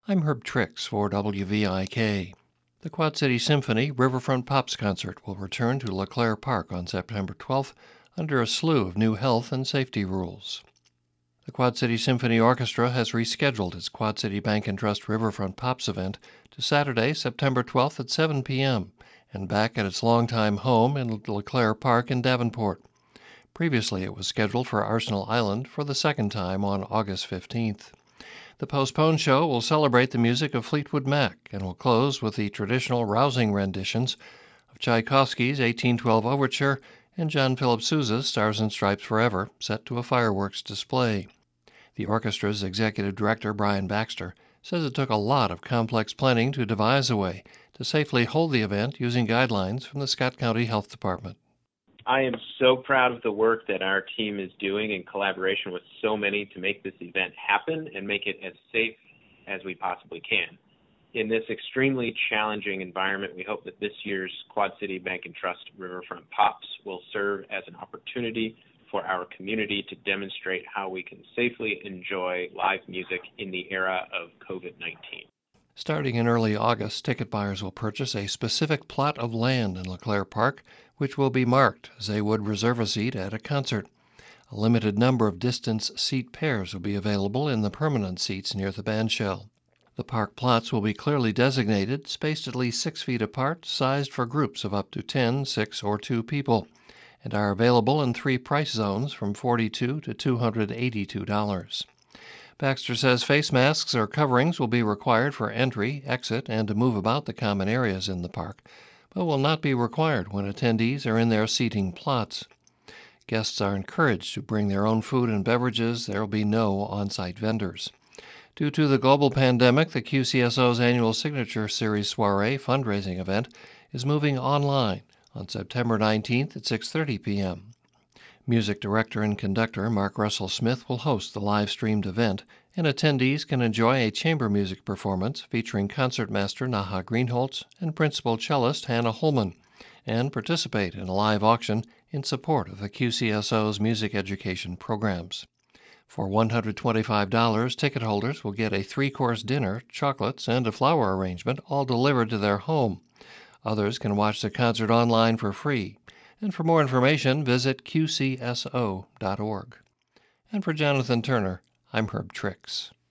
I'm Herb Trix for WVIK. The Quad City Symphony Riverfront Pops concert will return to LeClaire Park on September 12th under a slew of new health and safety rules. The Quad City Symphony Orchestra has rescheduled its Quad City Bank and Trust Riverfront Pops event to Saturday, September 12th at 7 p.m. and back at its longtime home in LeClaire Park in Davenport. Previously, it was scheduled for Arsenal Island for the second time on August 15th. The postponed show will celebrate the music of Fleetwood Mac and will close with the traditional rousing renditions of Tchaikovsky's 1812 Overture and John Philip Sousa's Stars and Stripes Forever, set to a fireworks display. The orchestra's executive director, Brian Baxter, says it took a lot of complex planning to devise a way to safely hold the event using guidelines from the Scott County Health Department. I am so proud of the work that our team is doing in collaboration with so many to make this event happen and make it as safe as we possibly can. In this extremely challenging environment, we hope that this year's Quad City Bank and Trust Riverfront Pops will serve as an opportunity for our community to demonstrate how we can safely enjoy live music in the era of COVID-19. Starting in early August, ticket buyers will purchase a specific plot of land in LeClaire Park, which will be marked as they would reserve a seat at a concert. A limited number of distance seat pairs will be available in the permanent seats near the bandshell. The park plots will be clearly designated, spaced at least 6 feet apart, sized for groups of up to 10, 6, or 2 people, and are available in 3 price zones from $42 to $282. Baxter says face masks or coverings will be required for entry, exit, and to move about the common areas in the park, but will not be required when attendees are in their seating plots. Guests are encouraged to bring their own food and beverages. There will be no on-site vendors. Due to the global pandemic, the QCSO's annual Signature Series Soiree fundraising event is moving online on September 19th at 6:30 p.m. Music director and conductor Mark Russell Smith will host the live-streamed event, and attendees can enjoy a chamber music performance featuring concertmaster Naha Greenholtz and principal cellist Hannah Holman, and participate in a live auction in support of the QCSO's music education programs. For $125, ticket holders will get a 3-course dinner, chocolates, and a flower arrangement, all delivered to their home. Others can watch the concert online for free. And for more information, visit qcso.org. And for Jonathan Turner, I'm Herb Trix.